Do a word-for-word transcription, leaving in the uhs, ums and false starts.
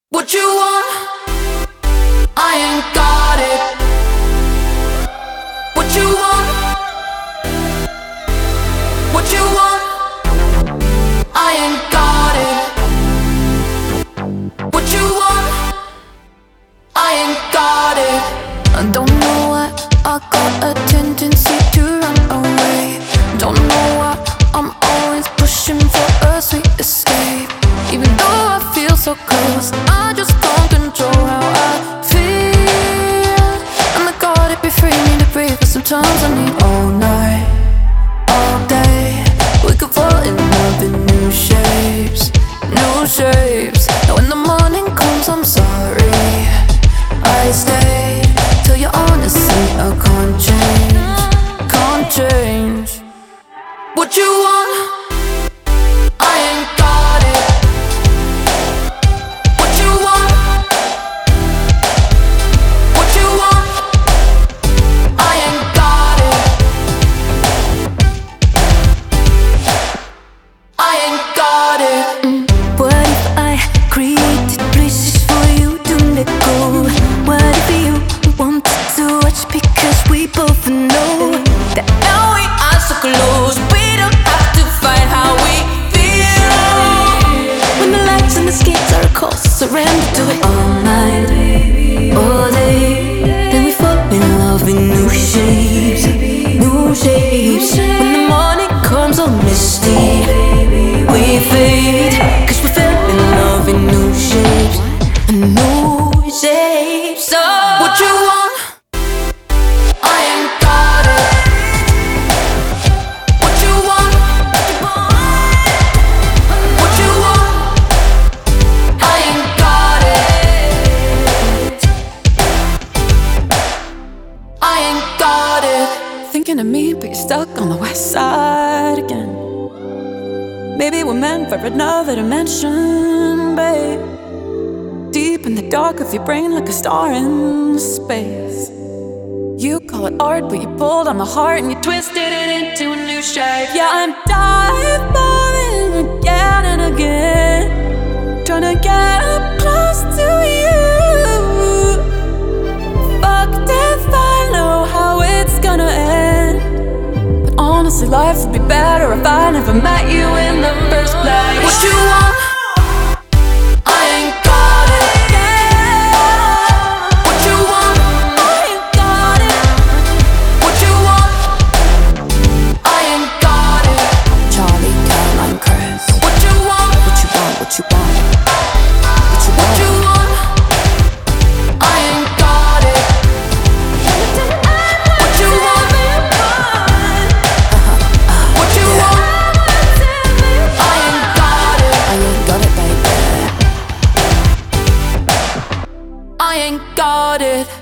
What you want? I ain't got it. What you want? What you want? I ain't got it. What you want? I ain't got it. I don't know why I got a tendency to run away. Don't know why I'm always pushing for a sweet escape. Even though I feel so close, I just can't control how I feel. And I gotta be free, need to breathe, but sometimes I need all night, all day. We could fall in love in new shapes, new shapes. Now when the morning comes, I'm sorry I stayed till you're honestly I can't change, can't change. What you want? I ain't got it. What you want? What you want? I ain't got it. I ain't got it. Mm. What if I created places for you to let go? What if you wanted to watch because we both know that now we are so close, we don't have to fight how we feel. When the lights and the skates are cold, surrender to it all night, all day. Then we fall in love in new shapes, new shapes. When the morning comes all misty, we fade, cause we fell in love in new shapes, new shapes. So What you want? I ain't got it. What you want? What you want? I ain't got it. I ain't got it. Thinking of me, but you're stuck on the west side again. Maybe we're meant for another dimension, babe. Deep in the dark of your brain, like a star in space. You call it art, but you pulled on the heart and you twisted it into a new shape. Yeah, I'm diving again and again, trying to get up close to you. Fucked if I know how it's gonna end. But honestly, life would be better if I never met you in the first place. What you want? I ain't got it. What you want? I ain't got it. What you want? I ain't got it. Charlie, Caroline, Chris. What you want? What you want? What you want? What you What want? you want? I ain't got it. What you want? What you want? I ain't got it. I ain't got it, baby. I ain't got it.